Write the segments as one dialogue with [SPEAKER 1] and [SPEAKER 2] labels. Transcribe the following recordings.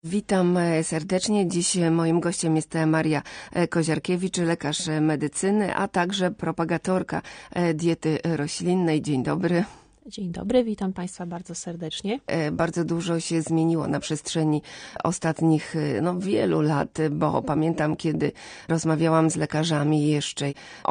[SPEAKER 1] Witam serdecznie. Dziś moim gościem jest Maria Koziarkiewicz, lekarz medycyny, a także propagatorka diety roślinnej. Dzień dobry.
[SPEAKER 2] Dzień dobry, witam Państwa bardzo serdecznie.
[SPEAKER 1] Bardzo dużo się zmieniło na przestrzeni ostatnich wielu lat, bo pamiętam, kiedy rozmawiałam z lekarzami jeszcze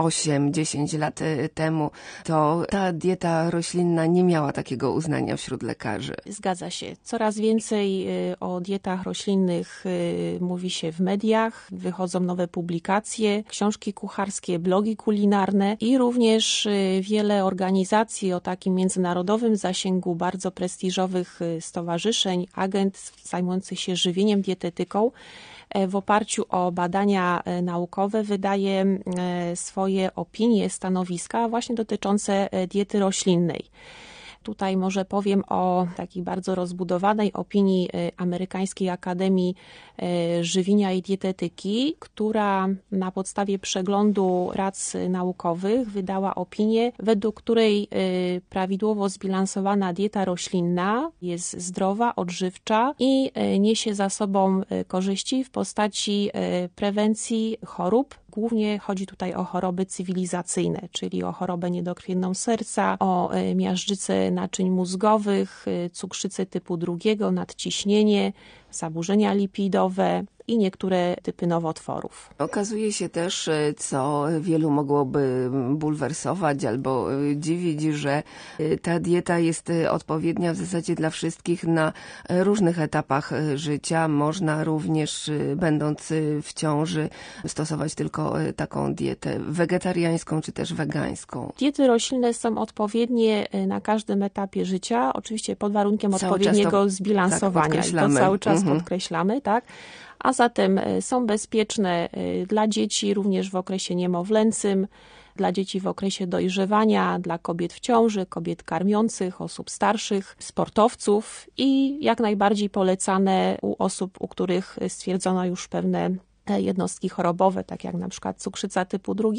[SPEAKER 1] 8-10 lat temu, to ta dieta roślinna nie miała takiego uznania wśród lekarzy.
[SPEAKER 2] Zgadza się. Coraz więcej o dietach roślinnych mówi się w mediach, wychodzą nowe publikacje, książki kucharskie, blogi kulinarne i również wiele organizacji o takim międzynarodowym zasięgu, bardzo prestiżowych stowarzyszeń, agent zajmujących się żywieniem, dietetyką, w oparciu o badania naukowe wydaje swoje opinie, stanowiska właśnie dotyczące diety roślinnej. Tutaj może powiem o takiej bardzo rozbudowanej opinii Amerykańskiej Akademii Żywienia i Dietetyki, która na podstawie przeglądu prac naukowych wydała opinię, według której prawidłowo zbilansowana dieta roślinna jest zdrowa, odżywcza i niesie za sobą korzyści w postaci prewencji chorób. Głównie chodzi tutaj o choroby cywilizacyjne, czyli o chorobę niedokrwienną serca, o miażdżycę naczyń mózgowych, cukrzycę typu 2, nadciśnienie, zaburzenia lipidowe i niektóre typy nowotworów.
[SPEAKER 1] Okazuje się też, co wielu mogłoby bulwersować albo dziwić, że ta dieta jest odpowiednia w zasadzie dla wszystkich na różnych etapach życia. Można również, będąc w ciąży, stosować tylko taką dietę wegetariańską czy też wegańską.
[SPEAKER 2] Diety roślinne są odpowiednie na każdym etapie życia, oczywiście pod warunkiem odpowiedniego zbilansowania. I to cały czas podkreślamy, tak? A zatem są bezpieczne dla dzieci również w okresie niemowlęcym, dla dzieci w okresie dojrzewania, dla kobiet w ciąży, kobiet karmiących, osób starszych, sportowców i jak najbardziej polecane u osób, u których stwierdzono już pewne jednostki chorobowe, tak jak na przykład cukrzyca typu 2,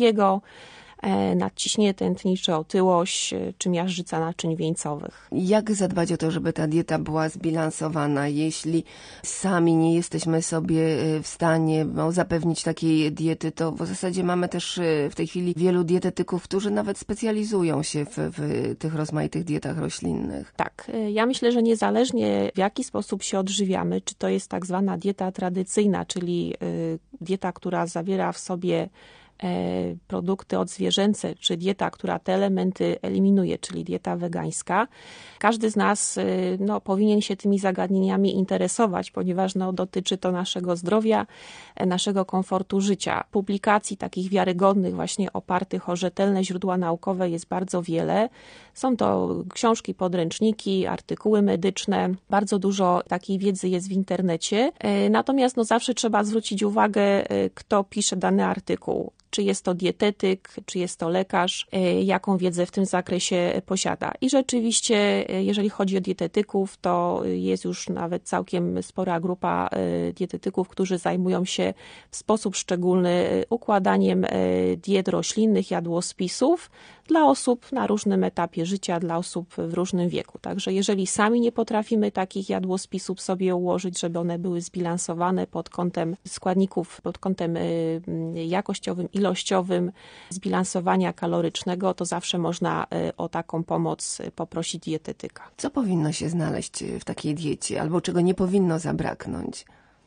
[SPEAKER 2] nadciśnienie tętnicze, otyłość czy miażdżyca naczyń wieńcowych.
[SPEAKER 1] Jak zadbać o to, żeby ta dieta była zbilansowana, jeśli sami nie jesteśmy sobie w stanie zapewnić takiej diety, to w zasadzie mamy też w tej chwili wielu dietetyków, którzy nawet specjalizują się w tych rozmaitych dietach roślinnych.
[SPEAKER 2] Tak, ja myślę, że niezależnie w jaki sposób się odżywiamy, czy to jest tak zwana dieta tradycyjna, czyli dieta, która zawiera w sobie produkty odzwierzęce, czy dieta, która te elementy eliminuje, czyli dieta wegańska. Każdy z nas powinien się tymi zagadnieniami interesować, ponieważ dotyczy to naszego zdrowia, naszego komfortu życia. Publikacji takich wiarygodnych, właśnie opartych o rzetelne źródła naukowe jest bardzo wiele. Są to książki, podręczniki, artykuły medyczne. Bardzo dużo takiej wiedzy jest w internecie. Natomiast zawsze trzeba zwrócić uwagę, kto pisze dany artykuł. Czy jest to dietetyk, czy jest to lekarz, jaką wiedzę w tym zakresie posiada. I rzeczywiście, jeżeli chodzi o dietetyków, to jest już nawet całkiem spora grupa dietetyków, którzy zajmują się w sposób szczególny układaniem diet roślinnych, jadłospisów dla osób na różnym etapie życia, dla osób w różnym wieku. Także jeżeli sami nie potrafimy takich jadłospisów sobie ułożyć, żeby one były zbilansowane pod kątem składników, pod kątem jakościowym, ilościowym, zbilansowania kalorycznego, to zawsze można o taką pomoc poprosić dietetyka.
[SPEAKER 1] Co powinno się znaleźć w takiej diecie albo czego nie powinno zabraknąć?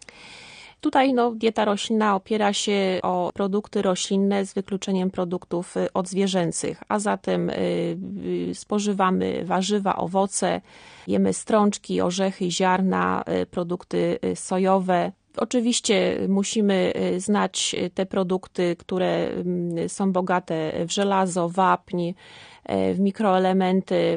[SPEAKER 2] Tutaj dieta roślinna opiera się o produkty roślinne z wykluczeniem produktów odzwierzęcych, a zatem spożywamy warzywa, owoce, jemy strączki, orzechy, ziarna, produkty sojowe. Oczywiście musimy znać te produkty, które są bogate w żelazo, wapń, w mikroelementy.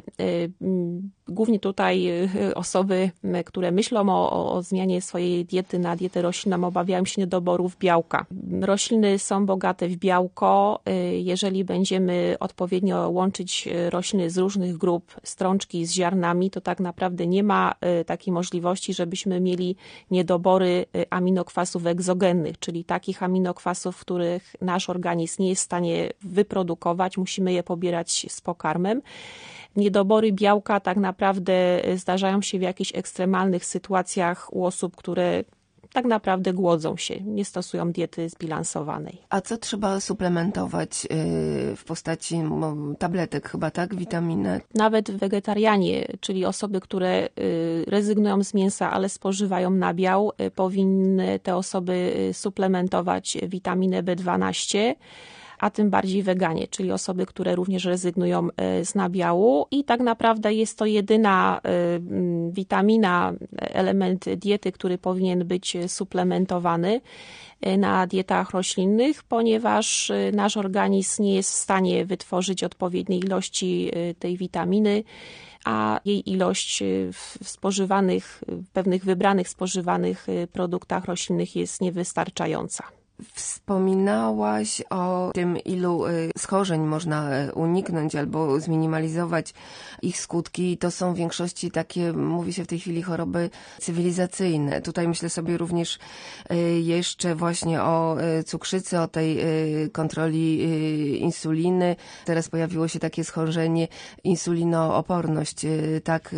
[SPEAKER 2] Głównie tutaj osoby, które myślą o zmianie swojej diety na dietę roślinną, obawiają się niedoborów białka. Rośliny są bogate w białko. Jeżeli będziemy odpowiednio łączyć rośliny z różnych grup, strączki z ziarnami, to tak naprawdę nie ma takiej możliwości, żebyśmy mieli niedobory aminokwasów egzogennych, czyli takich aminokwasów, których nasz organizm nie jest w stanie wyprodukować. Musimy je pobierać z pokarmem. Niedobory białka tak naprawdę zdarzają się w jakichś ekstremalnych sytuacjach u osób, które tak naprawdę głodzą się, nie stosują diety zbilansowanej.
[SPEAKER 1] A co trzeba suplementować w postaci tabletek chyba, tak? Witaminy?
[SPEAKER 2] Nawet wegetarianie, czyli osoby, które rezygnują z mięsa, ale spożywają nabiał, powinny te osoby suplementować witaminę B12, a tym bardziej weganie, czyli osoby, które również rezygnują z nabiału i tak naprawdę jest to jedyna witamina, element diety, który powinien być suplementowany na dietach roślinnych, ponieważ nasz organizm nie jest w stanie wytworzyć odpowiedniej ilości tej witaminy, a jej ilość w spożywanych, w pewnych wybranych spożywanych produktach roślinnych jest niewystarczająca.
[SPEAKER 1] Wspominałaś o tym, ilu schorzeń można uniknąć albo zminimalizować ich skutki. To są w większości takie, mówi się w tej chwili, choroby cywilizacyjne. Tutaj myślę sobie również jeszcze właśnie o cukrzycy, o tej kontroli insuliny. Teraz pojawiło się takie schorzenie insulinooporność. Tak,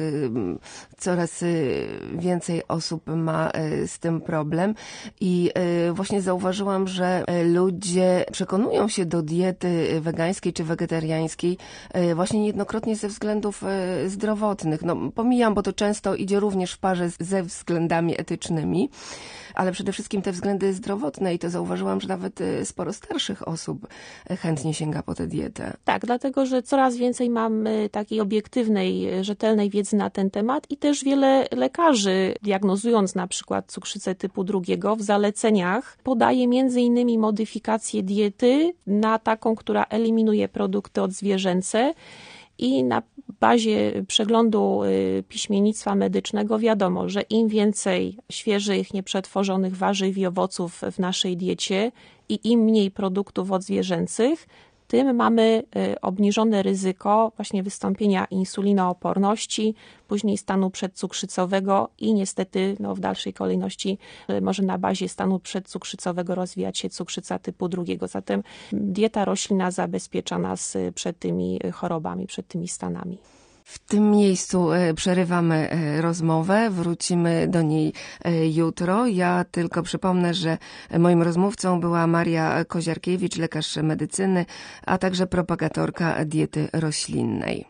[SPEAKER 1] coraz więcej osób ma z tym problem i właśnie zauważyłam, że ludzie przekonują się do diety wegańskiej czy wegetariańskiej właśnie niejednokrotnie ze względów zdrowotnych. No, pomijam, bo to często idzie również w parze ze względami etycznymi, ale przede wszystkim te względy zdrowotne i to zauważyłam, że nawet sporo starszych osób chętnie sięga po tę dietę.
[SPEAKER 2] Tak, dlatego, że coraz więcej mamy takiej obiektywnej, rzetelnej wiedzy na ten temat i też wiele lekarzy, diagnozując na przykład cukrzycę typu 2, w zaleceniach podaje między innymi modyfikację diety na taką, która eliminuje produkty odzwierzęce. I na bazie przeglądu piśmiennictwa medycznego wiadomo, że im więcej świeżych, nieprzetworzonych warzyw i owoców w naszej diecie i im mniej produktów odzwierzęcych, tym mamy obniżone ryzyko właśnie wystąpienia insulinooporności, później stanu przedcukrzycowego i niestety w dalszej kolejności może na bazie stanu przedcukrzycowego rozwijać się cukrzyca typu 2. Zatem dieta roślinna zabezpiecza nas przed tymi chorobami, przed tymi stanami.
[SPEAKER 1] W tym miejscu przerywamy rozmowę, wrócimy do niej jutro. Ja tylko przypomnę, że moim rozmówcą była Maria Koziarkiewicz, lekarz medycyny, a także propagatorka diety roślinnej.